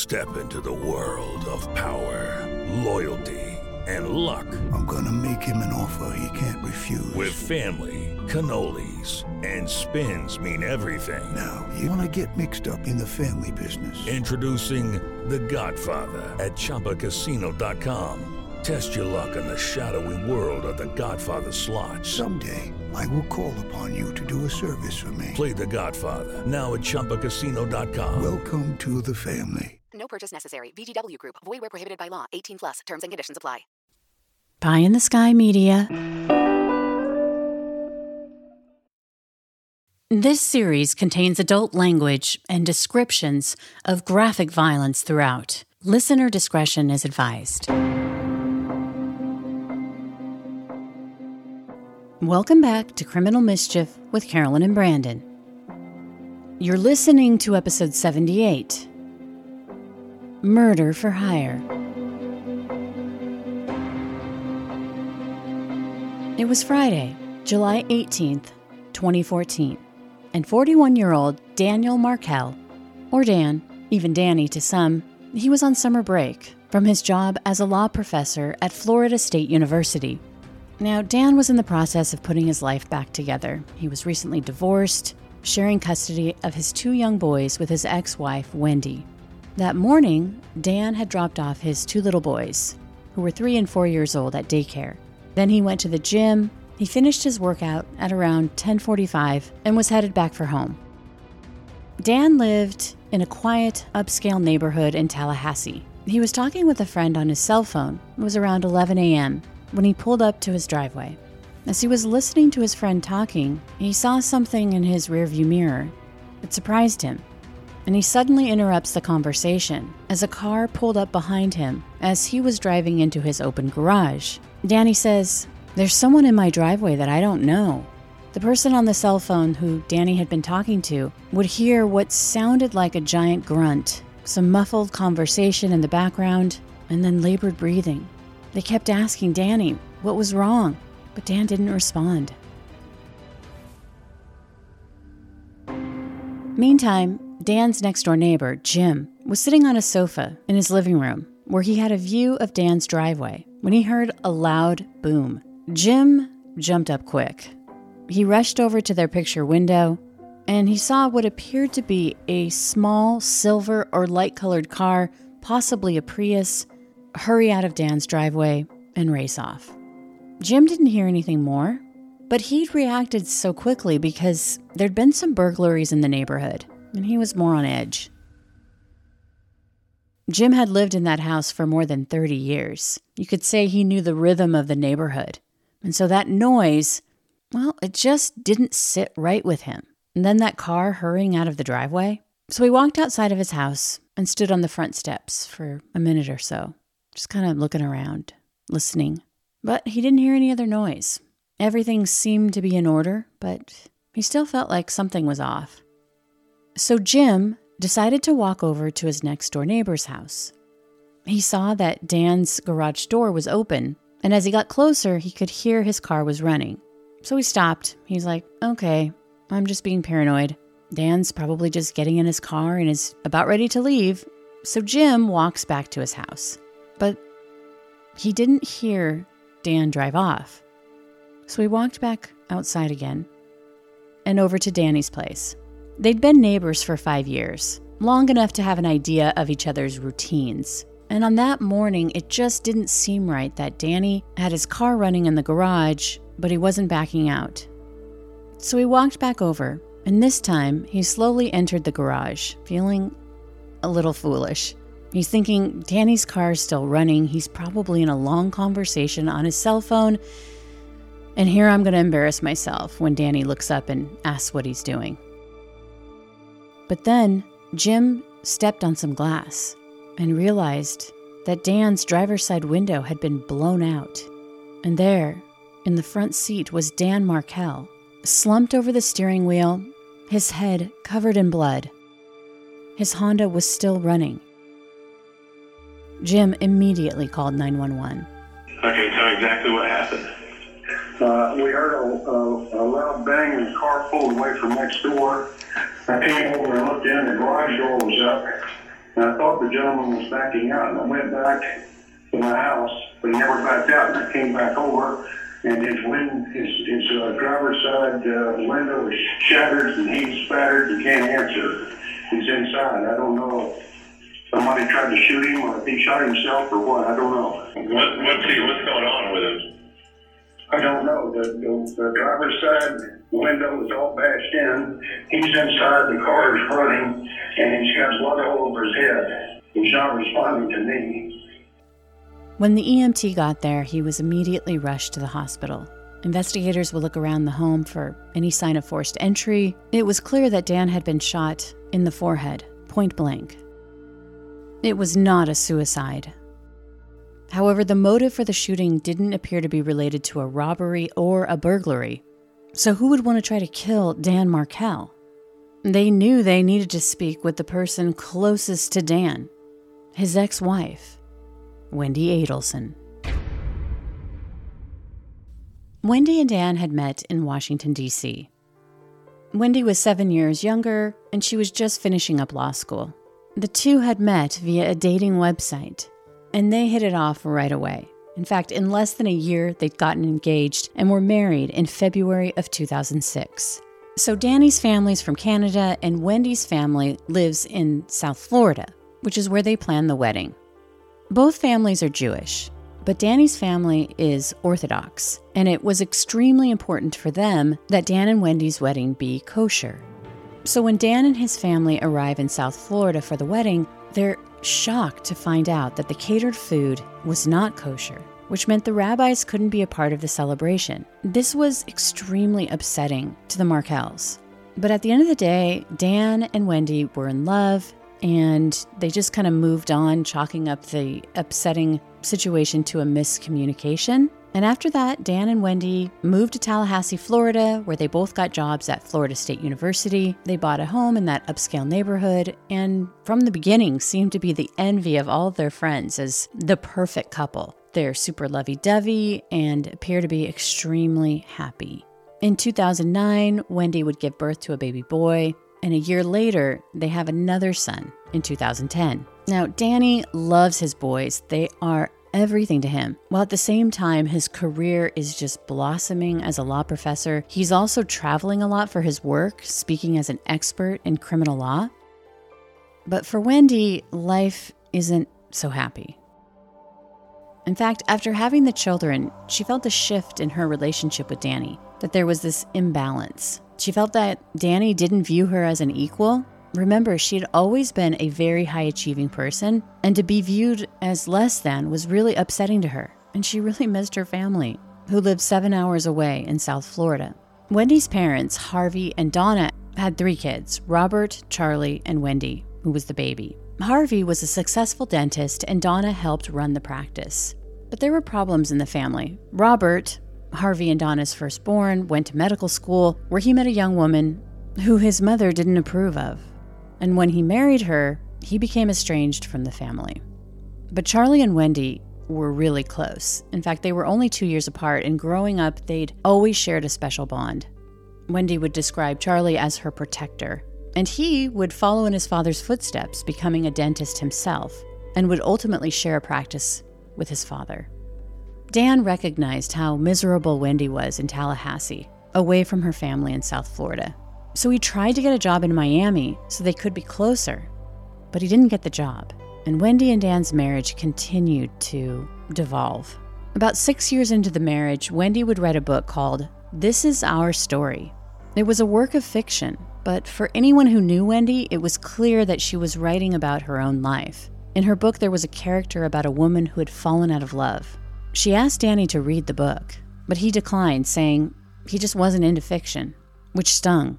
Step into the world of power, loyalty, and luck. I'm gonna make him an offer he can't refuse. With family, cannolis, and spins mean everything. Now, you wanna get mixed up in the family business. Introducing The Godfather at ChumbaCasino.com. Test your luck in the shadowy world of The Godfather slot. Someday, I will call upon you to do a service for me. Play The Godfather, now at ChumbaCasino.com. Welcome to the family. No purchase necessary. VGW Group. Void where prohibited by law. 18 plus. Terms and conditions apply. Pie in the Sky Media. This series contains adult language and descriptions of graphic violence throughout. Listener discretion is advised. Welcome back to Criminal Mischief with Carolyn and Brandon. You're listening to episode 78, Murder for Hire. It was Friday, July 18th, 2014, and 41-year-old Daniel Markel, or Dan, even Danny to some, he was on summer break from his job as a law professor at Florida State University. Now, Dan was in the process of putting his life back together. He was recently divorced, sharing custody of his 2 young boys with his ex-wife, Wendy. That morning, Dan had dropped off his 2 little boys, who were 3 and 4 years old, at daycare. Then he went to the gym. He finished his workout at around 10:45 and was headed back for home. Dan lived in a quiet, upscale neighborhood in Tallahassee. He was talking with a friend on his cell phone. It was around 11 a.m. when he pulled up to his driveway. As he was listening to his friend talking, he saw something in his rearview mirror. It surprised him, and he suddenly interrupts the conversation as a car pulled up behind him as he was driving into his open garage. Danny says, "There's someone in my driveway that I don't know." The person on the cell phone who Danny had been talking to would hear what sounded like a giant grunt, some muffled conversation in the background, and then labored breathing. They kept asking Danny what was wrong, but Dan didn't respond. Meantime, Dan's next-door neighbor, Jim, was sitting on a sofa in his living room where he had a view of Dan's driveway when he heard a loud boom. Jim jumped up quick. He rushed over to their picture window, and he saw what appeared to be a small silver or light-colored car, possibly a Prius, hurry out of Dan's driveway and race off. Jim didn't hear anything more, but he'd reacted so quickly because there'd been some burglaries in the neighborhood, and he was more on edge. Jim had lived in that house for more than 30 years. You could say he knew the rhythm of the neighborhood. And so that noise, well, it just didn't sit right with him. And then that car hurrying out of the driveway. So he walked outside of his house and stood on the front steps for a minute or so, just kind of looking around, listening. But he didn't hear any other noise. Everything seemed to be in order, but he still felt like something was off. So Jim decided to walk over to his next-door neighbor's house. He saw that Dan's garage door was open, and as he got closer, he could hear his car was running. So he stopped. He's like, okay, I'm just being paranoid. Dan's probably just getting in his car and is about ready to leave. So Jim walks back to his house. But he didn't hear Dan drive off. So he walked back outside again and over to Danny's place. They'd been neighbors for 5 years, long enough to have an idea of each other's routines. And on that morning, it just didn't seem right that Danny had his car running in the garage, but he wasn't backing out. So he walked back over, and this time he slowly entered the garage, feeling a little foolish. He's thinking, Danny's car is still running. He's probably in a long conversation on his cell phone. And here I'm going to embarrass myself when Danny looks up and asks what he's doing. But then Jim stepped on some glass and realized that Dan's driver's side window had been blown out. And there, in the front seat, was Dan Markel, slumped over the steering wheel, his head covered in blood. His Honda was still running. Jim immediately called 911. Okay, tell me exactly what happened. We heard a loud bang and the car pulled away from next door. I came over and looked in, the garage door was up, And I thought the gentleman was backing out, and I went back to my house, but he never backed out. And I came back over, and his driver's side window was shattered, and he's spattered. He can't answer. He's inside. I don't know if somebody tried to shoot him or if he shot himself or what. I don't know. What's going on with him? I don't know. The driver's side window is all bashed in. He's inside. The car is running, and he's got blood all over his head. He's not responding to me. When the EMT got there, he was immediately rushed to the hospital. Investigators would look around the home for any sign of forced entry. It was clear that Dan had been shot in the forehead, point blank. It was not a suicide. However, the motive for the shooting didn't appear to be related to a robbery or a burglary. So who would want to try to kill Dan Markel? They knew they needed to speak with the person closest to Dan, his ex-wife, Wendy Adelson. Wendy and Dan had met in Washington, D.C. Wendy was 7 years younger, and she was just finishing up law school. The two had met via a dating website, and they hit it off right away. In fact, in less than a year, they'd gotten engaged and were married in February of 2006. So Danny's family's from Canada, and Wendy's family lives in South Florida, which is where they planned the wedding. Both families are Jewish, but Danny's family is Orthodox, and it was extremely important for them that Dan and Wendy's wedding be kosher. So when Dan and his family arrive in South Florida for the wedding, they're shocked to find out that the catered food was not kosher, which meant the rabbis couldn't be a part of the celebration. This was extremely upsetting to the Markels. But at the end of the day, Dan and Wendy were in love, and they just kind of moved on, chalking up the upsetting situation to a miscommunication. And after that, Dan and Wendy moved to Tallahassee, Florida, where they both got jobs at Florida State University. They bought a home in that upscale neighborhood, and from the beginning seemed to be the envy of all of their friends as the perfect couple. They're super lovey-dovey and appear to be extremely happy. In 2009, Wendy would give birth to a baby boy, and a year later, they have another son in 2010. Now, Danny loves his boys. They are everything to him. While at the same time, his career is just blossoming as a law professor. He's also traveling a lot for his work, speaking as an expert in criminal law. But for Wendy, life isn't so happy. In fact, after having the children, she felt a shift in her relationship with Danny, that there was this imbalance. She felt that Danny didn't view her as an equal. Remember, she had always been a very high-achieving person, and to be viewed as less than was really upsetting to her, and she really missed her family, who lived 7 hours away in South Florida. Wendy's parents, Harvey and Donna, had 3 kids, Robert, Charlie, and Wendy, who was the baby. Harvey was a successful dentist, and Donna helped run the practice. But there were problems in the family. Robert, Harvey and Donna's firstborn, went to medical school, where he met a young woman who his mother didn't approve of. And when he married her, he became estranged from the family. But Charlie and Wendy were really close. In fact, they were only 2 years apart, and growing up, they'd always shared a special bond. Wendy would describe Charlie as her protector, and he would follow in his father's footsteps, becoming a dentist himself, and would ultimately share a practice with his father. Dan recognized how miserable Wendy was in Tallahassee, away from her family in South Florida. So he tried to get a job in Miami so they could be closer, but he didn't get the job. And Wendy and Dan's marriage continued to devolve. About 6 years into the marriage, Wendy would write a book called This Is Our Story. It was a work of fiction, but for anyone who knew Wendy, it was clear that she was writing about her own life. In her book, there was a character about a woman who had fallen out of love. She asked Danny to read the book, but he declined, saying he just wasn't into fiction, which stung.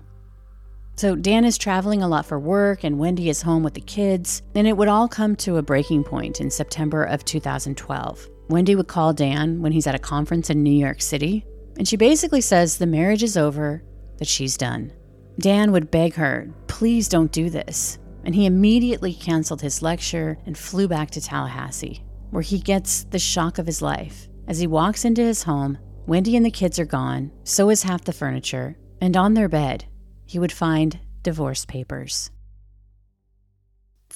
So Dan is traveling a lot for work, and Wendy is home with the kids, and it would all come to a breaking point in September of 2012. Wendy would call Dan when he's at a conference in New York City, and she basically says the marriage is over, that she's done. Dan would beg her, please don't do this, and he immediately canceled his lecture and flew back to Tallahassee, where he gets the shock of his life. As he walks into his home, Wendy and the kids are gone, so is half the furniture, and on their bed, he would find divorce papers.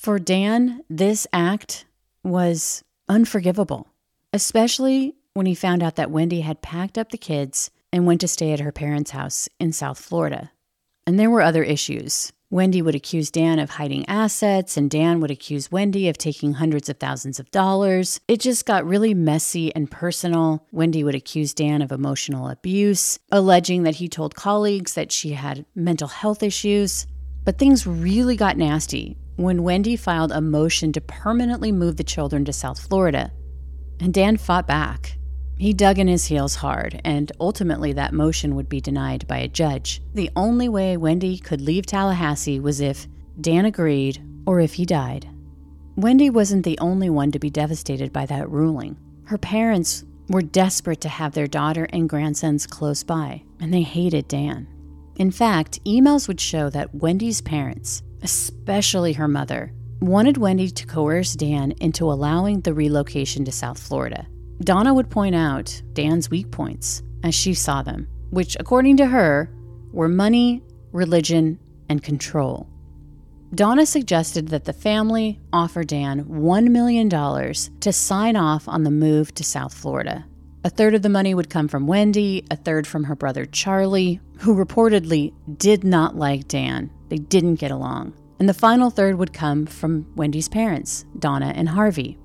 For Dan, this act was unforgivable, especially when he found out that Wendy had packed up the kids and went to stay at her parents' house in South Florida. And there were other issues. Wendy would accuse Dan of hiding assets, and Dan would accuse Wendy of taking hundreds of thousands of dollars. It just got really messy and personal. Wendy would accuse Dan of emotional abuse, alleging that he told colleagues that she had mental health issues. But things really got nasty when Wendy filed a motion to permanently move the children to South Florida. And Dan fought back. He dug in his heels hard, and ultimately that motion would be denied by a judge. The only way Wendy could leave Tallahassee was if Dan agreed or if he died. Wendy wasn't the only one to be devastated by that ruling. Her parents were desperate to have their daughter and grandsons close by, and they hated Dan. In fact, emails would show that Wendy's parents, especially her mother, wanted Wendy to coerce Dan into allowing the relocation to South Florida. Donna would point out Dan's weak points as she saw them, which, according to her, were money, religion, and control. Donna suggested that the family offer Dan $1 million to sign off on the move to South Florida. A third of the money would come from Wendy, a third from her brother Charlie, who reportedly did not like Dan. They didn't get along. And the final third would come from Wendy's parents, Donna and Harvey.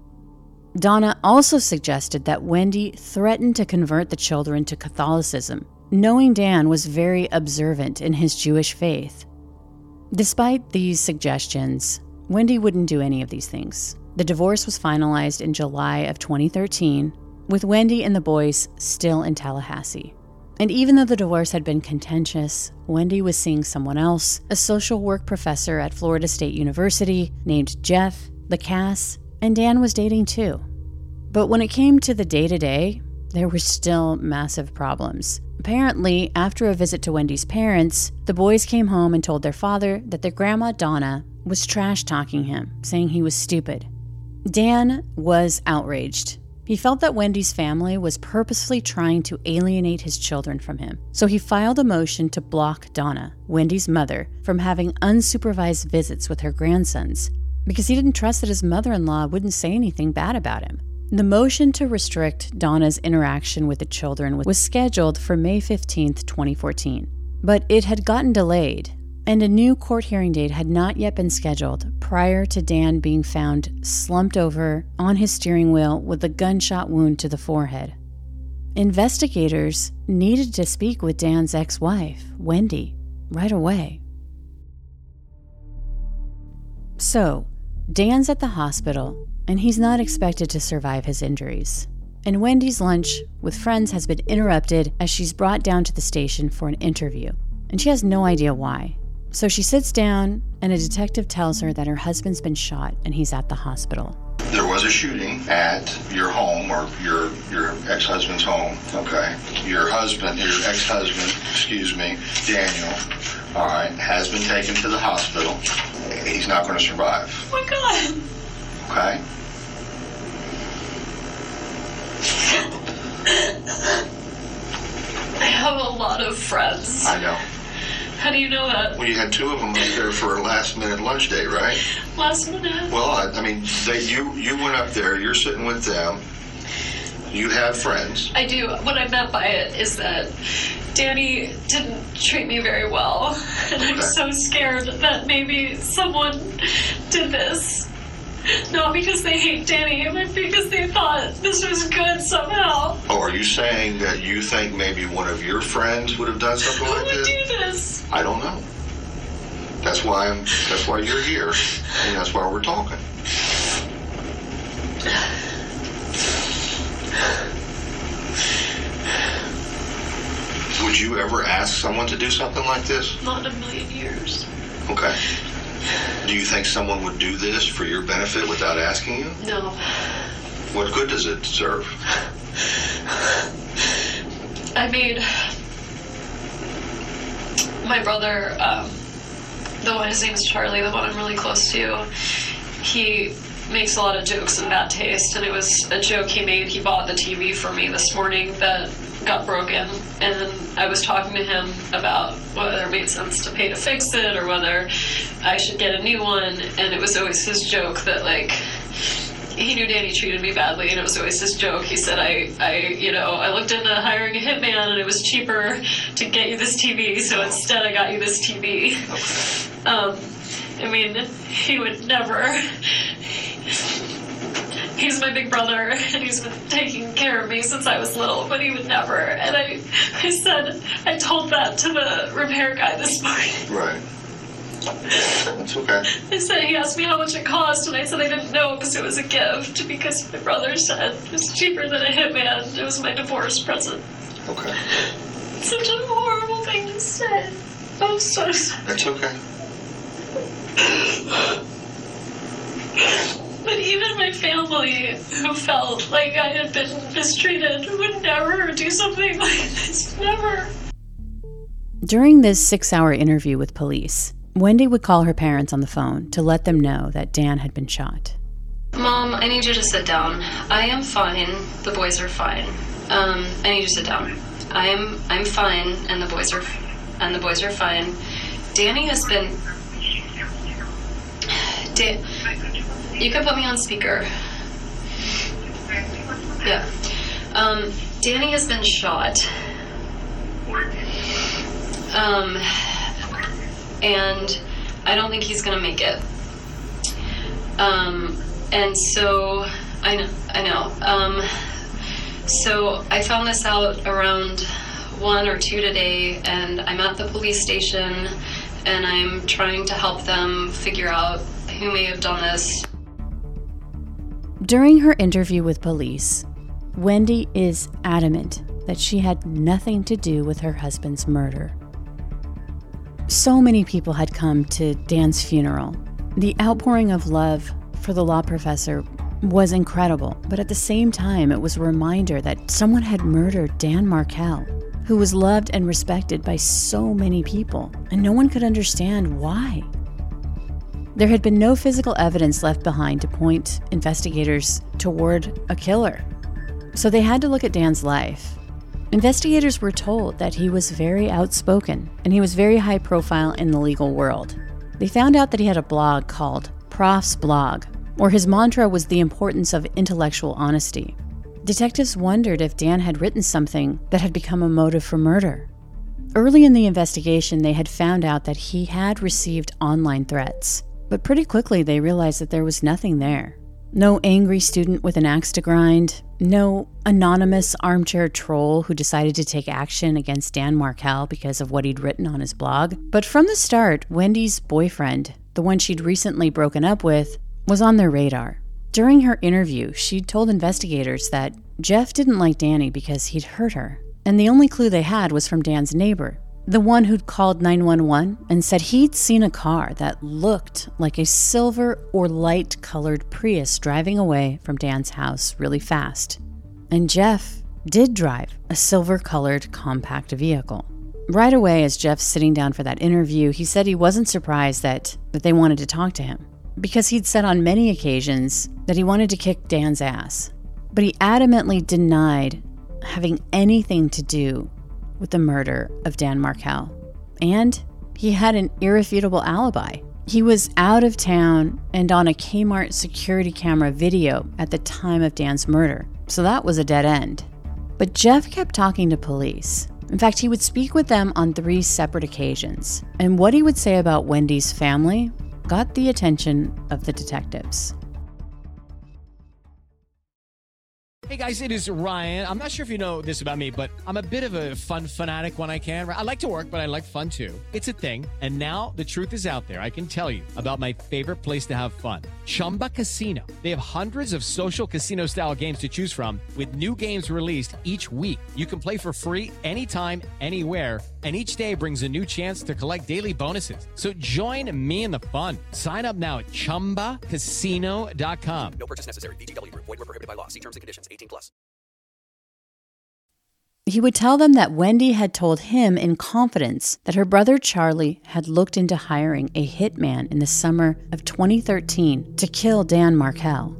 Donna also suggested that Wendy threatened to convert the children to Catholicism, knowing Dan was very observant in his Jewish faith. Despite these suggestions, Wendy wouldn't do any of these things. The divorce was finalized in July of 2013, with Wendy and the boys still in Tallahassee. And even though the divorce had been contentious, Wendy was seeing someone else, a social work professor at Florida State University named Jeff Lacasse, and Dan was dating too. But when it came to the day-to-day, there were still massive problems. Apparently, after a visit to Wendy's parents, the boys came home and told their father that their grandma Donna was trash-talking him, saying he was stupid. Dan was outraged. He felt that Wendy's family was purposely trying to alienate his children from him. So he filed a motion to block Donna, Wendy's mother, from having unsupervised visits with her grandsons, because he didn't trust that his mother-in-law wouldn't say anything bad about him. The motion to restrict Donna's interaction with the children was scheduled for May 15, 2014, but it had gotten delayed, and a new court hearing date had not yet been scheduled prior to Dan being found slumped over on his steering wheel with a gunshot wound to the forehead. Investigators needed to speak with Dan's ex-wife, Wendy, right away. So, Dan's at the hospital, and he's not expected to survive his injuries. And Wendy's lunch with friends has been interrupted as she's brought down to the station for an interview, and she has no idea why. So she sits down, and a detective tells her that her husband's been shot and he's at the hospital. There was a shooting at your home, or your ex-husband's home, okay? Your ex-husband, Daniel, all right, has been taken to the hospital. He's not going to survive. Oh my God. Okay? I have a lot of friends. I know. How do you know that? Well, you had two of them up there for a last-minute lunch date, right? Last minute? Well, I mean, you went up there, you're sitting with them, you have friends. I do. What I meant by it is that Danny didn't treat me very well, and I'm so scared that maybe someone did this. Not because they hate Danny, but because they thought this was good somehow. Oh, are you saying that you think maybe one of your friends would have done something like this? Who would do this? I don't know. That's why you're here, and that's why we're talking. Would you ever ask someone to do something like this? Not in a million years. Okay. Do you think someone would do this for your benefit without asking you? No. What good does it serve? I mean, my brother, the one, his name's Charlie, the one I'm really close to, he makes a lot of jokes in bad taste, and it was a joke he made. He bought the TV for me this morning that got broken, and I was talking to him about whether it made sense to pay to fix it or whether I should get a new one, and it was always his joke that, like, he knew Danny treated me badly, and it was always his joke. He said, I looked into hiring a hitman, and it was cheaper to get you this TV, so instead I got you this TV. I mean, he would never. He's my big brother, and he's been taking care of me since I was little, but he would never. And I told that to the repair guy this morning. Right. That's okay. I said, he asked me how much it cost, and I said I didn't know because it was a gift, because my brother said it was cheaper than a hitman. It was my divorce present. Okay. Such a horrible thing to say. I'm so sorry. That's okay. But even my family, who felt like I had been mistreated, would never do something like this. Never. During this 6-hour interview with police, Wendy would call her parents on the phone to let them know that Dan had been shot. Mom, I need you to sit down. I am fine. The boys are fine. I need you to sit down. I'm fine, and the boys are fine. Danny has been. You can put me on speaker. Yeah. Danny has been shot. And I don't think he's gonna make it. And so, I know. So I found this out around 1 or 2 today, and I'm at the police station, and I'm trying to help them figure out who may have done this. During her interview with police, Wendy is adamant that she had nothing to do with her husband's murder. So many people had come to Dan's funeral. The outpouring of love for the law professor was incredible, but at the same time, it was a reminder that someone had murdered Dan Markel, who was loved and respected by so many people, and no one could understand why. There had been no physical evidence left behind to point investigators toward a killer, so they had to look at Dan's life. Investigators were told that he was very outspoken and he was very high profile in the legal world. They found out that he had a blog called Prof's Blog, where his mantra was the importance of intellectual honesty. Detectives wondered if Dan had written something that had become a motive for murder. Early in the investigation, they had found out that he had received online threats, but pretty quickly they realized that there was nothing there. No angry student with an axe to grind, no anonymous armchair troll who decided to take action against Dan Markel because of what he'd written on his blog. But from the start, Wendy's boyfriend, the one she'd recently broken up with, was on their radar. During her interview, she'd told investigators that Jeff didn't like Danny because he'd hurt her, and the only clue they had was from Dan's neighbor, the one who'd called 911 and said he'd seen a car that looked like a silver or light-colored Prius driving away from Dan's house really fast. And Jeff did drive a silver-colored compact vehicle. Right away, as Jeff's sitting down for that interview, he said he wasn't surprised that they wanted to talk to him, because he'd said on many occasions that he wanted to kick Dan's ass. But he adamantly denied having anything to do with the murder of Dan Markel. And he had an irrefutable alibi. He was out of town and on a Kmart security camera video at the time of Dan's murder, so that was a dead end. But Jeff kept talking to police. In fact, he would speak with them on 3 separate occasions, and what he would say about Wendy's family got the attention of the detectives. Hey guys, it is Ryan. I'm not sure if you know this about me, but I'm a bit of a fun fanatic when I can. I like to work, but I like fun too. It's a thing. And now the truth is out there. I can tell you about my favorite place to have fun. Chumba Casino. They have hundreds of social casino style games to choose from with new games released each week. You can play for free anytime, anywhere. And each day brings a new chance to collect daily bonuses. So join me in the fun. Sign up now at ChumbaCasino.com. No purchase necessary. VGW Group. Void where prohibited by law. See terms and conditions. 18+. He would tell them that Wendy had told him in confidence that her brother Charlie had looked into hiring a hitman in the summer of 2013 to kill Dan Markel.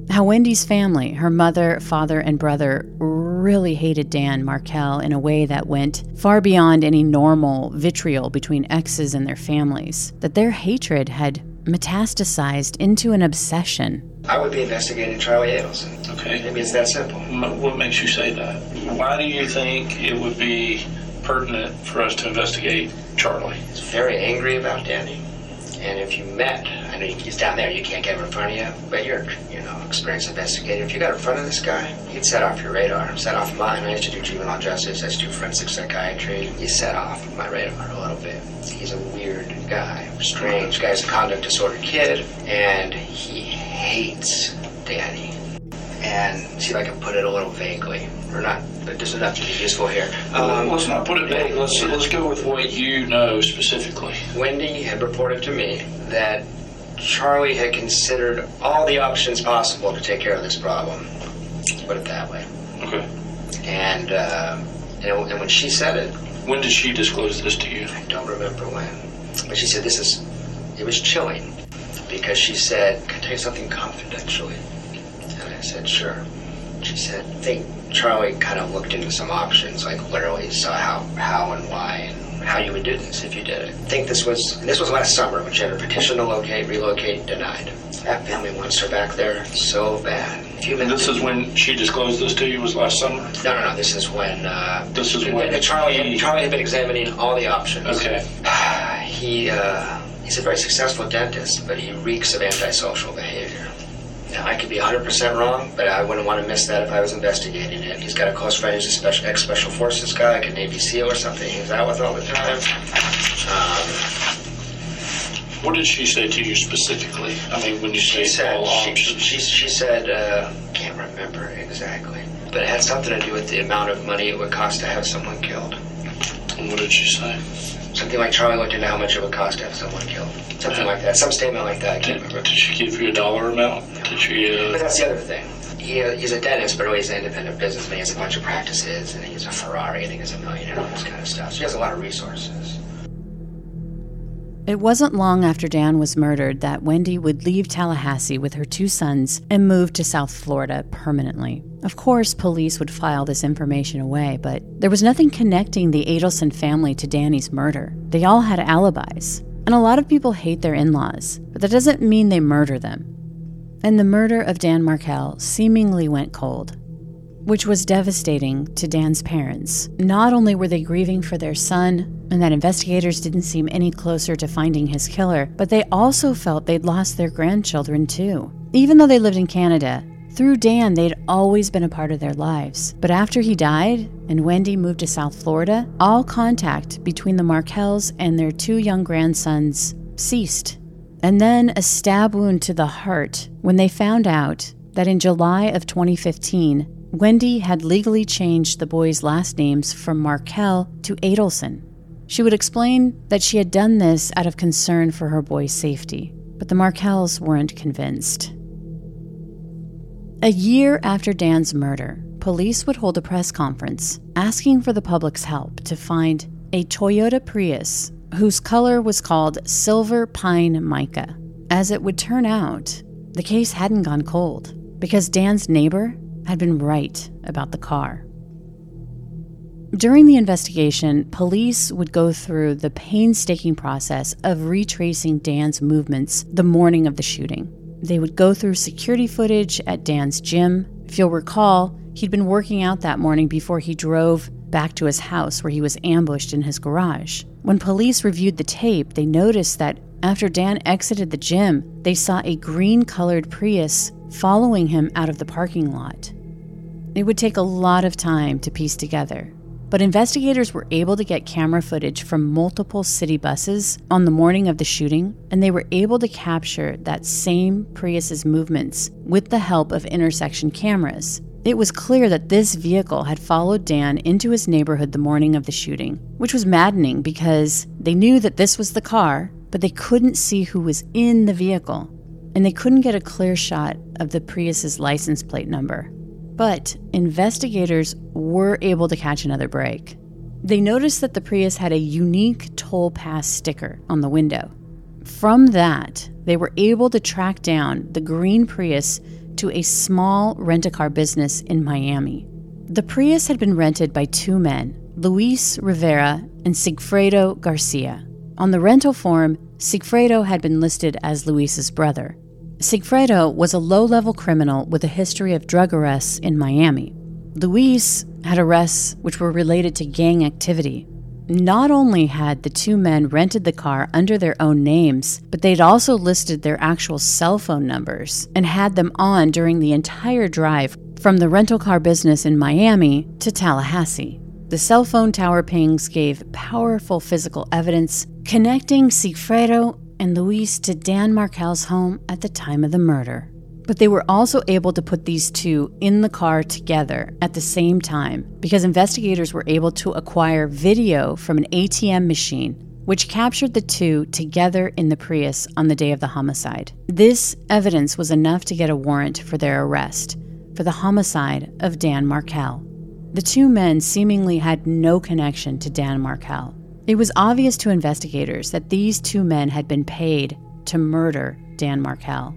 How Wendy's family, her mother, father, and brother, really hated Dan Markel in a way that went far beyond any normal vitriol between exes and their families. That their hatred had metastasized into an obsession. I would be investigating Charlie Adelson. Okay. Maybe it's that simple. What makes you say that? Why do you think it would be pertinent for us to investigate Charlie? He's very angry about Danny. And if you met, I know he's down there, you can't get him in front of you, but you're, experienced investigator. If you got in front of this guy, he'd set off your radar, set off mine. I used to do juvenile justice, I used to do forensic psychiatry. He set off my radar a little bit. He's a weird guy, strange guy. He's a conduct disorder kid, and he hates Danny. And see if I can put it a little vaguely, or not, but just enough to be useful here. Let's not put it vague. Let's go with what you know specifically. Wendy had reported to me that Charlie had considered all the options possible to take care of this problem. Let's put it that way. Okay. And and when she said it... When did she disclose this to you? I don't remember when. But she said it was chilling, because she said, "Can I tell you something confidentially?" And I said, "Sure." She said, "I think Charlie kind of looked into some options, like literally saw how and why and how you would do this if you did it. I think this was last summer when she had her petition to relocate denied. That family wants her back there so bad. And this is when she disclosed this to you, was last summer? No. This is when Charlie had been examining all the options. Okay. He's a very successful dentist, but he reeks of antisocial behavior. Now, I could be 100% wrong, but I wouldn't want to miss that if I was investigating it. He's got a close friend who's a ex-special forces guy, like a Navy SEAL or something he hangs out with all the time. What did she say to you specifically? I mean, when you say all options? She said, can't remember exactly, but it had something to do with the amount of money it would cost to have someone killed. And what did she say? Something like Charlie looked into how much it would cost to have someone killed. Something like that. Some statement like that. I can't remember. Did she give you a dollar amount? No. Did she? But that's the other thing. He's a dentist, but he's an independent businessman. He has a bunch of practices, and he's a Ferrari. I think he's a millionaire, all this kind of stuff. So he has a lot of resources. It wasn't long after Dan was murdered that Wendy would leave Tallahassee with her 2 sons and move to South Florida permanently. Of course, police would file this information away, but there was nothing connecting the Adelson family to Danny's murder. They all had alibis, and a lot of people hate their in-laws, but that doesn't mean they murder them. And the murder of Dan Markel seemingly went cold, which was devastating to Dan's parents. Not only were they grieving for their son, and that investigators didn't seem any closer to finding his killer, but they also felt they'd lost their grandchildren too. Even though they lived in Canada, through Dan, they'd always been a part of their lives. But after he died, and Wendy moved to South Florida, all contact between the Markels and their 2 young grandsons ceased. And then a stab wound to the heart when they found out that in July of 2015, Wendy had legally changed the boys' last names from Markel to Adelson. She would explain that she had done this out of concern for her boy's safety, but the Markels weren't convinced. A year after Dan's murder, police would hold a press conference asking for the public's help to find a Toyota Prius whose color was called Silver Pine Mica. As it would turn out, the case hadn't gone cold because Dan's neighbor had been right about the car. During the investigation, police would go through the painstaking process of retracing Dan's movements the morning of the shooting. They would go through security footage at Dan's gym. If you'll recall, he'd been working out that morning before he drove back to his house where he was ambushed in his garage. When police reviewed the tape, they noticed that after Dan exited the gym, they saw a green-colored Prius following him out of the parking lot. It would take a lot of time to piece together, but investigators were able to get camera footage from multiple city buses on the morning of the shooting, and they were able to capture that same Prius's movements with the help of intersection cameras. It was clear that this vehicle had followed Dan into his neighborhood the morning of the shooting, which was maddening because they knew that this was the car, but they couldn't see who was in the vehicle, and they couldn't get a clear shot of the Prius's license plate number. But investigators were able to catch another break. They noticed that the Prius had a unique toll pass sticker on the window. From that, they were able to track down the green Prius to a small rent-a-car business in Miami. The Prius had been rented by two men, Luis Rivera and Sigfredo Garcia. On the rental form, Sigfredo had been listed as Luis's brother. Sigfredo was a low-level criminal with a history of drug arrests in Miami. Luis had arrests which were related to gang activity. Not only had the two men rented the car under their own names, but they'd also listed their actual cell phone numbers and had them on during the entire drive from the rental car business in Miami to Tallahassee. The cell phone tower pings gave powerful physical evidence connecting Sigfredo and Luis to Dan Markel's home at the time of the murder. But they were also able to put these two in the car together at the same time because investigators were able to acquire video from an ATM machine which captured the two together in the Prius on the day of the homicide. This evidence was enough to get a warrant for their arrest for the homicide of Dan Markel. The two men seemingly had no connection to Dan Markel. It was obvious to investigators that these two men had been paid to murder Dan Markel.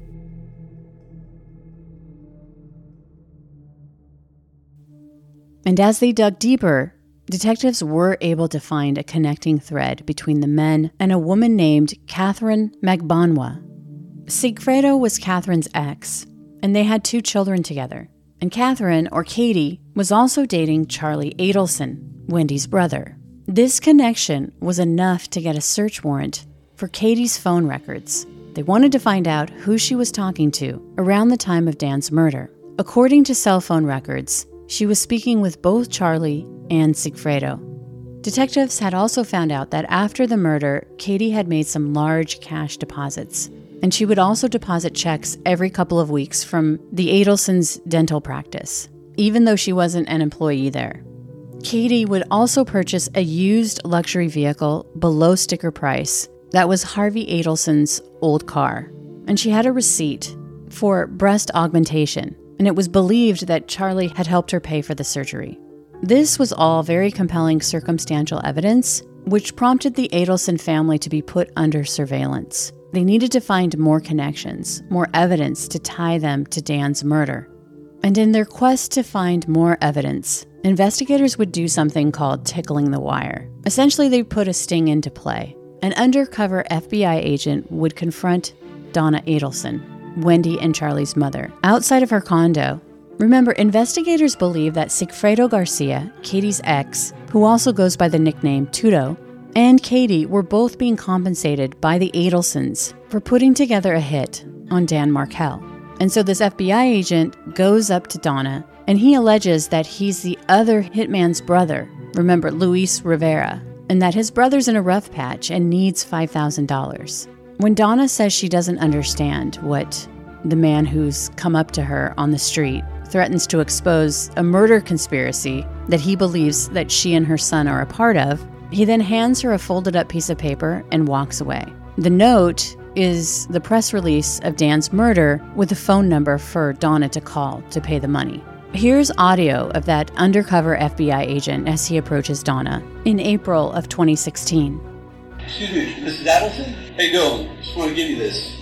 And as they dug deeper, detectives were able to find a connecting thread between the men and a woman named Catherine Magbanua. Sigfredo was Catherine's ex, and they had two children together. And Catherine, or Katie, was also dating Charlie Adelson, Wendy's brother. This connection was enough to get a search warrant for Katie's phone records. They wanted to find out who she was talking to around the time of Dan's murder. According to cell phone records, she was speaking with both Charlie and Sigfredo. Detectives had also found out that after the murder, Katie had made some large cash deposits, and she would also deposit checks every couple of weeks from the Adelsons' dental practice, even though she wasn't an employee there. Katie would also purchase a used luxury vehicle below sticker price that was Harvey Adelson's old car, and she had a receipt for breast augmentation, and it was believed that Charlie had helped her pay for the surgery. This was all very compelling circumstantial evidence, which prompted the Adelson family to be put under surveillance. They needed to find more connections, more evidence to tie them to Dan's murder. And in their quest to find more evidence, investigators would do something called tickling the wire. Essentially, they put a sting into play. An undercover FBI agent would confront Donna Adelson, Wendy and Charlie's mother, outside of her condo. Remember, investigators believe that Sigfredo Garcia, Katie's ex, who also goes by the nickname Tudo, and Katie were both being compensated by the Adelsons for putting together a hit on Dan Markel. And so this FBI agent goes up to Donna, and he alleges that he's the other hitman's brother, remember, Luis Rivera, and that his brother's in a rough patch and needs $5,000. When Donna says she doesn't understand what the man who's come up to her on the street threatens to expose a murder conspiracy that he believes that she and her son are a part of, he then hands her a folded up piece of paper and walks away. The note is the press release of Dan's murder with a phone number for Donna to call to pay the money. Here's audio of that undercover FBI agent as he approaches Donna in April of 2016. Excuse me, Mrs. Adelson? How you doing? Just want to give you this.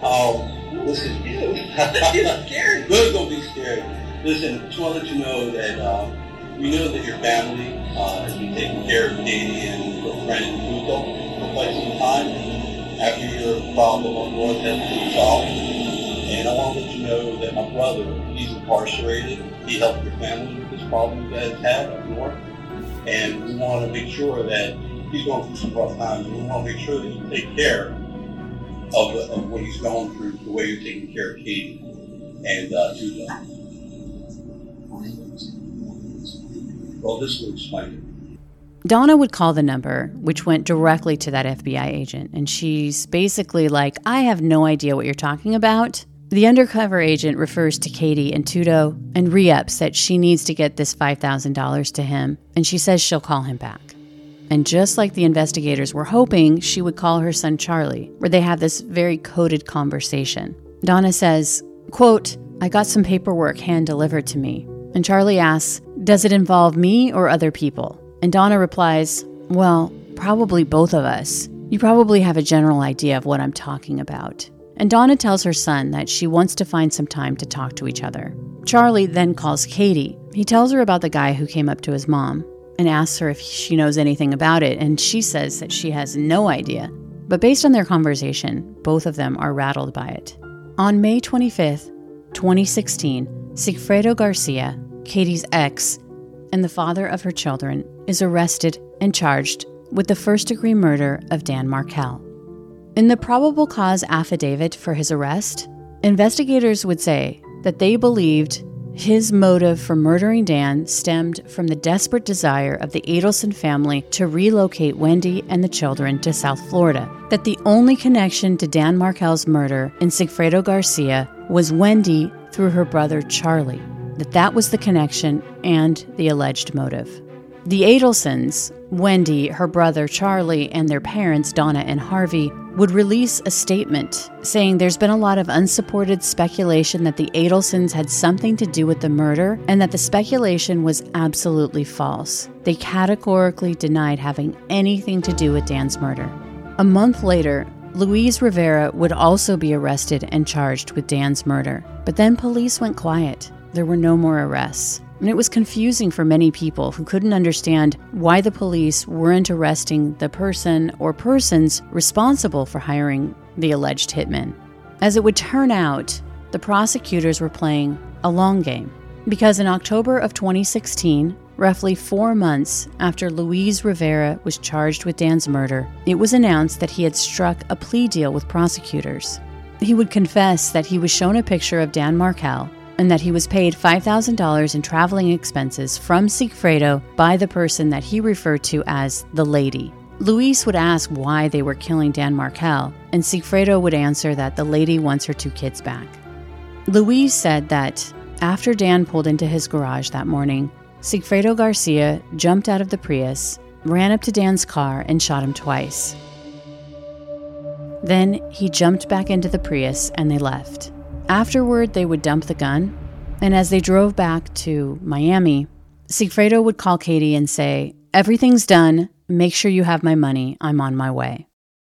Listen. You're scared. Good, don't be scared. Listen, just want to let you know that we know that your family has been taking care of Katie and her friend Tudo for quite some time after your problem on North has been resolved. And I want to let you know that my brother, he's incarcerated. He helped your family with this problem you guys had up north. And we want to make sure that he's going through some rough times, and we want to make sure that you take care of what he's going through, the way you're taking care of Katie and Tudo. Well, this will explain it. Donna would call the number, which went directly to that FBI agent, and she's basically like, I have no idea what you're talking about. The undercover agent refers to Katie and Tudo and re-ups that she needs to get this $5,000 to him, and she says she'll call him back. And just like the investigators were hoping, she would call her son Charlie, where they have this very coded conversation. Donna says, quote, I got some paperwork hand-delivered to me. And Charlie asks, does it involve me or other people? And Donna replies, well, probably both of us. You probably have a general idea of what I'm talking about. and Donna tells her son that she wants to find some time to talk to each other. Charlie then calls Katie. He tells her about the guy who came up to his mom and asks her if she knows anything about it, and she says that she has no idea. But based on their conversation, both of them are rattled by it. On May 25th, 2016, Sigfredo Garcia, Katie's ex, and the father of her children, is arrested and charged with the first-degree murder of Dan Markel. In the probable cause affidavit for his arrest, investigators would say that they believed his motive for murdering Dan stemmed from the desperate desire of the Adelson family to relocate Wendy and the children to South Florida, that the only connection to Dan Markel's murder in Sigfredo Garcia was Wendy through her brother Charlie, that was the connection and the alleged motive. The Adelsons, Wendy, her brother Charlie, and their parents Donna and Harvey, would release a statement saying there's been a lot of unsupported speculation that the Adelsons had something to do with the murder and that the speculation was absolutely false. They categorically denied having anything to do with Dan's murder. A month later, Luis Rivera would also be arrested and charged with Dan's murder, but then police went quiet. There were no more arrests. And it was confusing for many people who couldn't understand why the police weren't arresting the person or persons responsible for hiring the alleged hitman. As it would turn out, the prosecutors were playing a long game, because in October of 2016, roughly 4 months after Luis Rivera was charged with Dan's murder, it was announced that he had struck a plea deal with prosecutors. He would confess that he was shown a picture of Dan Markel and that he was paid $5,000 in traveling expenses from Sigfredo by the person that he referred to as the lady. Luis would ask why they were killing Dan Markel, and Sigfredo would answer that the lady wants her 2 kids back. Luis said that after Dan pulled into his garage that morning, Sigfredo Garcia jumped out of the Prius, ran up to Dan's car, and shot him twice. Then he jumped back into the Prius and they left. Afterward, they would dump the gun, and as they drove back to Miami, Sigfredo would call Katie and say, "Everything's done. Make sure you have my money. I'm on my way."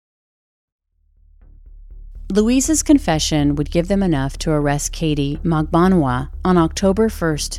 Luis's confession would give them enough to arrest Katie Magbanua on October 1st,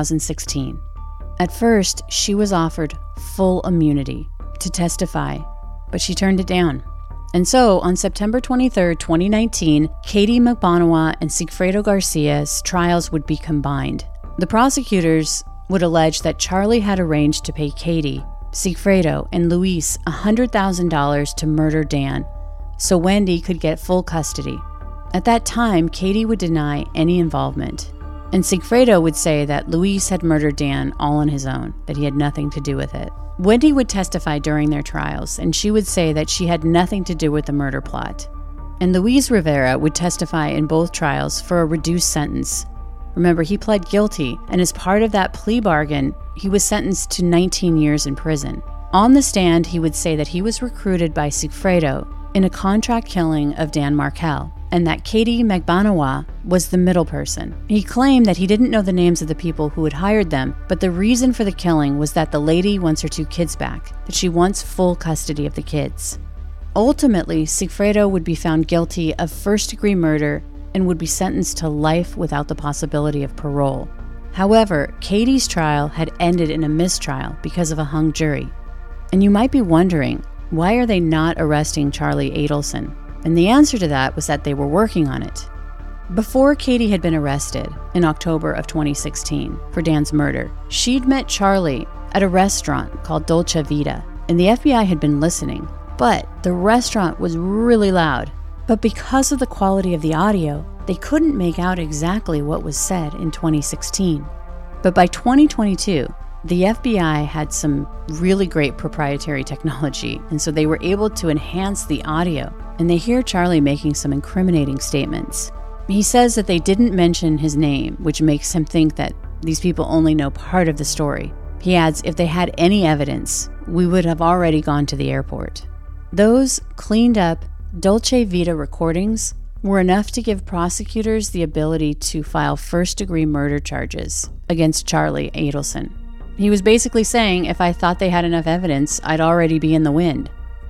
2016. At first, she was offered full immunity to testify, but she turned it down. And so, on September 23, 2019, Katie Magbanua and Sigfredo Garcia's trials would be combined. The prosecutors would allege that Charlie had arranged to pay Katie, Sigfredo, and Luis $100,000 to murder Dan, so Wendy could get full custody. At that time, Katie would deny any involvement, and Sigfredo would say that Luis had murdered Dan all on his own, that he had nothing to do with it. Wendy would testify during their trials, and she would say that she had nothing to do with the murder plot. And Luis Rivera would testify in both trials for a reduced sentence. Remember, he pled guilty, and as part of that plea bargain, he was sentenced to 19 years in prison. On the stand, he would say that he was recruited by Sigfredo in a contract killing of Dan Markel, and that Katie Magbanua was the middle person. He claimed that he didn't know the names of the people who had hired them, but the reason for the killing was that the lady wants her 2 kids back, that she wants full custody of the kids. Ultimately, Sigfredo would be found guilty of first-degree murder and would be sentenced to life without the possibility of parole. However, Katie's trial had ended in a mistrial because of a hung jury. And you might be wondering, why are they not arresting Charlie Adelson? And the answer to that was that they were working on it. Before Katie had been arrested in October of 2016 for Dan's murder, she'd met Charlie at a restaurant called Dolce Vita, and the FBI had been listening. But the restaurant was really loud. But because of the quality of the audio, they couldn't make out exactly what was said in 2016. But by 2022, the FBI had some really great proprietary technology, and so they were able to enhance the audio, and they hear Charlie making some incriminating statements. He says that they didn't mention his name, which makes him think that these people only know part of the story. He adds, if they had any evidence, we would have already gone to the airport. Those cleaned up Dolce Vita recordings were enough to give prosecutors the ability to file first-degree murder charges against Charlie Adelson. He was basically saying, if I thought they had enough evidence, I'd already be in the wind.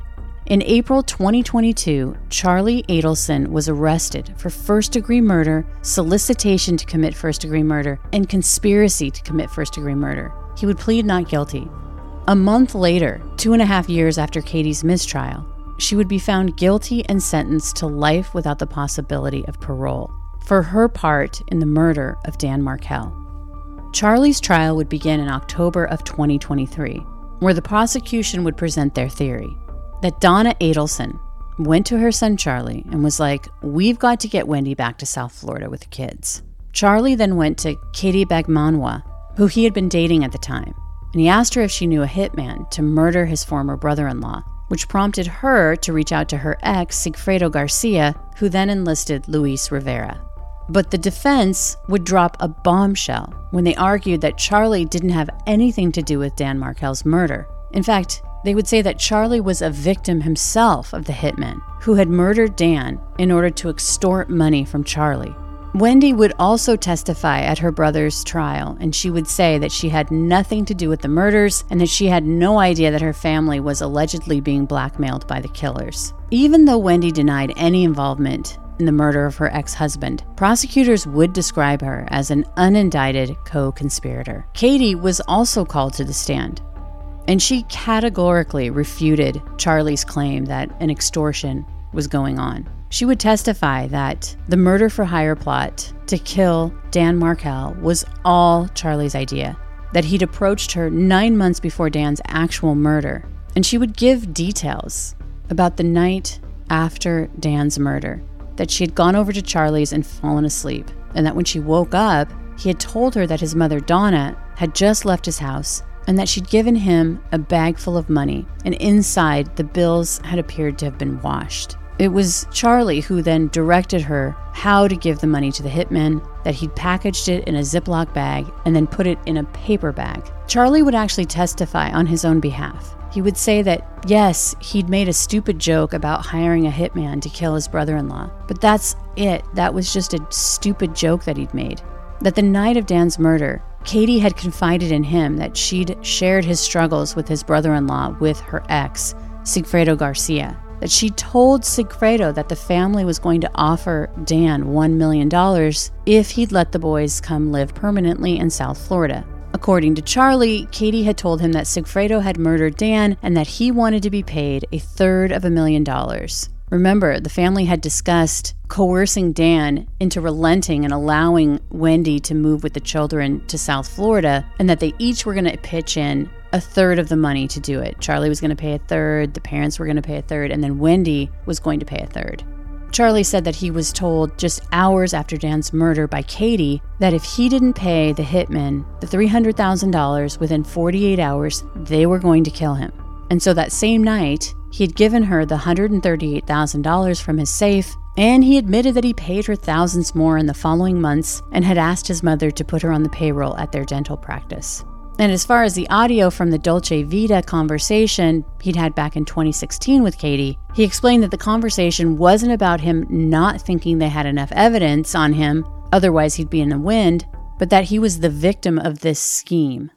In April 2022, Charlie Adelson was arrested for first-degree murder, solicitation to commit first-degree murder, and conspiracy to commit first-degree murder. He would plead not guilty. A month later, 2.5 years after Katie's mistrial, she would be found guilty and sentenced to life without the possibility of parole for her part in the murder of Dan Markel. Charlie's trial would begin in October of 2023, where the prosecution would present their theory that Donna Adelson went to her son Charlie and was like, "We've got to get Wendy back to South Florida with the kids." Charlie then went to Katie Bagmanwa, who he had been dating at the time, and he asked her if she knew a hitman to murder his former brother-in-law, which prompted her to reach out to her ex, Sigfredo Garcia, who then enlisted Luis Rivera. But the defense would drop a bombshell when they argued that Charlie didn't have anything to do with Dan Markel's murder. In fact, they would say that Charlie was a victim himself of the hitman who had murdered Dan in order to extort money from Charlie. Wendy would also testify at her brother's trial, and she would say that she had nothing to do with the murders and that she had no idea that her family was allegedly being blackmailed by the killers. Even though Wendy denied any involvement in the murder of her ex-husband, prosecutors would describe her as an unindicted co-conspirator. Katie was also called to the stand, and she categorically refuted Charlie's claim that an extortion was going on. She would testify that the murder-for-hire plot to kill Dan Markel was all Charlie's idea, that he'd approached her 9 months before Dan's actual murder, and she would give details about the night after Dan's murder, that she had gone over to Charlie's and fallen asleep, and that when she woke up, he had told her that his mother, Donna, had just left his house and that she'd given him a bag full of money, and inside the bills had appeared to have been washed. It was Charlie who then directed her how to give the money to the hitman, that he'd packaged it in a Ziploc bag and then put it in a paper bag. Charlie would actually testify on his own behalf. He would say that, yes, he'd made a stupid joke about hiring a hitman to kill his brother-in-law, but that's it. That was just a stupid joke that he'd made. That the night of Dan's murder, Katie had confided in him that she'd shared his struggles with his brother-in-law with her ex, Sigfredo Garcia. That she told Sigfredo that the family was going to offer Dan $1 million if he'd let the boys come live permanently in South Florida. According to Charlie, Katie had told him that Sigfredo had murdered Dan and that he wanted to be paid $333,000. Remember, the family had discussed coercing Dan into relenting and allowing Wendy to move with the children to South Florida, and that they each were going to pitch in a third of the money to do it. Charlie was going to pay a third, the parents were going to pay a third, and then Wendy was going to pay a third. Charlie said that he was told just hours after Dan's murder by Katie that if he didn't pay the hitman the $300,000 within 48 hours, they were going to kill him. And so that same night, he had given her the $138,000 from his safe, and he admitted that he paid her thousands more in the following months and had asked his mother to put her on the payroll at their dental practice. And as far as the audio from the Dolce Vita conversation he'd had back in 2016 with Katie, he explained that the conversation wasn't about him not thinking they had enough evidence on him, otherwise he'd be in the wind, but that he was the victim of this scheme.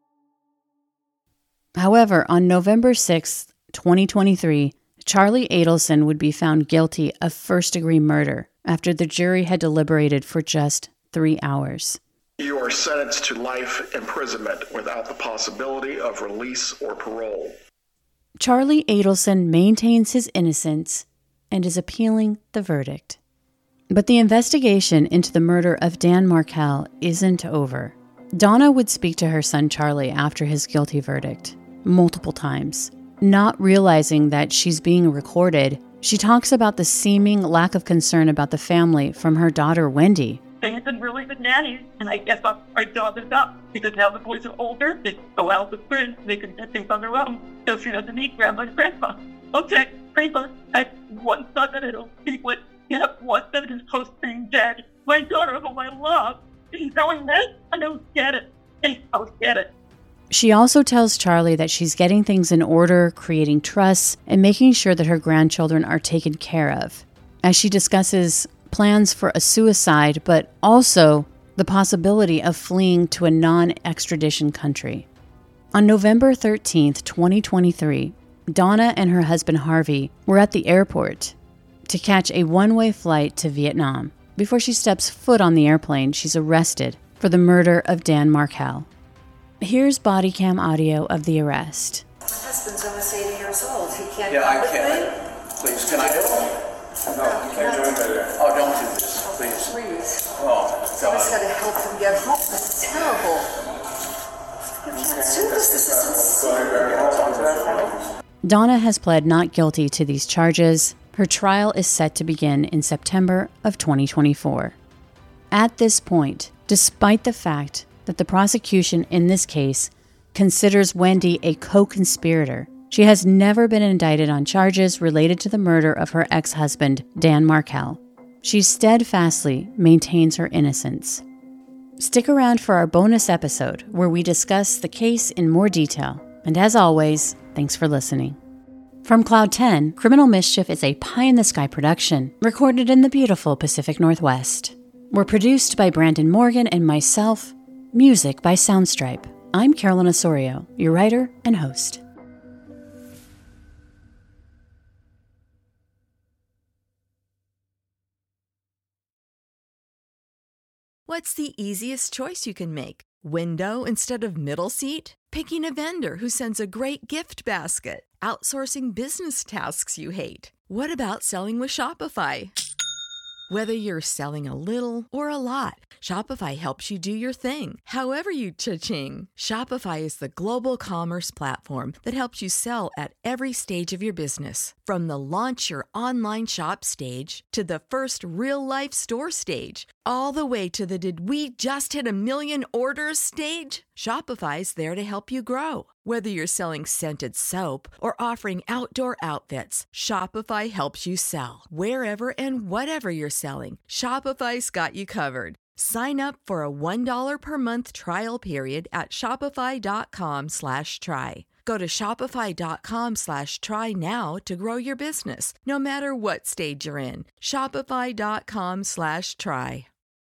However, on November 6th, 2023, Charlie Adelson would be found guilty of first-degree murder after the jury had deliberated for just 3 hours. You are sentenced to life imprisonment without the possibility of release or parole. Charlie Adelson maintains his innocence and is appealing the verdict. But the investigation into the murder of Dan Markel isn't over. Donna would speak to her son Charlie after his guilty verdict multiple times. Not realizing that she's being recorded, she talks about the seeming lack of concern about the family from her daughter Wendy. They had been really good nannies, and I guess our job is up because now the boys are older. They go out with friends, they can get things on their own, so she doesn't need grandma and grandpa. Okay, grandpa had one son that it'll speak with. You have one that is close to being dead. My daughter, whom I love, is going this? I don't get it. I don't get it. She also tells Charlie that she's getting things in order, creating trusts, and making sure that her grandchildren are taken care of, as she discusses plans for a suicide, but also the possibility of fleeing to a non-extradition country. On November 13th, 2023, Donna and her husband Harvey were at the airport to catch a one-way flight to Vietnam. Before she steps foot on the airplane, she's arrested for the murder of Dan Markel. Here's body cam audio of the arrest. My husband's almost 80 years old. He can't I with can't. me? Please, can I help? No, you can't do it. Oh, don't do this, please. Please. Oh, Someone's got to help him get home. This is terrible. You can't do this. This is insane. Donna has pled not guilty to these charges. Her trial is set to begin in September of 2024. At this point, despite the fact that the prosecution in this case considers Wendy a co-conspirator, she has never been indicted on charges related to the murder of her ex-husband, Dan Markel. She steadfastly maintains her innocence. Stick around for our bonus episode where we discuss the case in more detail. And as always, thanks for listening. From Cloud 10, Criminal Mischief is a pie-in-the-sky production recorded in the beautiful Pacific Northwest. We're produced by Brandon Morgan and myself. Music by Soundstripe. I'm Carolyn Osorio, your writer and host. What's the easiest choice you can make? Window instead of middle seat? Picking a vendor who sends a great gift basket? Outsourcing business tasks you hate? What about selling with Shopify? Whether you're selling a little or a lot, Shopify helps you do your thing, however you cha-ching. Shopify is the global commerce platform that helps you sell at every stage of your business. From the launch your online shop stage to the first real-life store stage, all the way to the did we just hit 1 million orders stage. Shopify's there to help you grow. Whether you're selling scented soap or offering outdoor outfits, Shopify helps you sell. Wherever and whatever you're selling, Shopify's got you covered. Sign up for a $1 per month trial period at shopify.com/try. Go to shopify.com/try now to grow your business, no matter what stage you're in. Shopify.com/try.